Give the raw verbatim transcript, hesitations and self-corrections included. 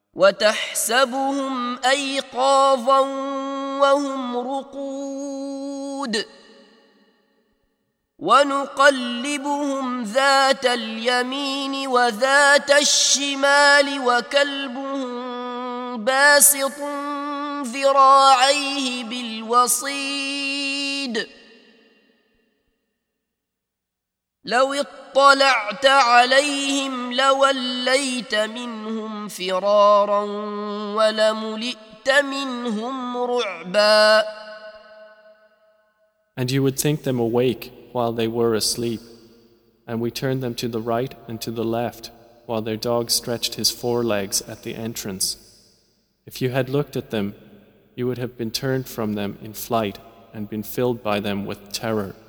وتحسبهم أيقاظا وهم رقود ونقلبهم ذات اليمين وذات الشمال وكلبهم باسط ذراعيه بالوصيد لو اطلعت عليهم لوليت منهم فرارا ولملئت منهم رعبا. And you would think them awake while they were asleep, and we turned them to the right and to the left while their dog stretched his forelegs at the entrance. If you had looked at them, you would have been turned from them in flight and been filled by them with terror.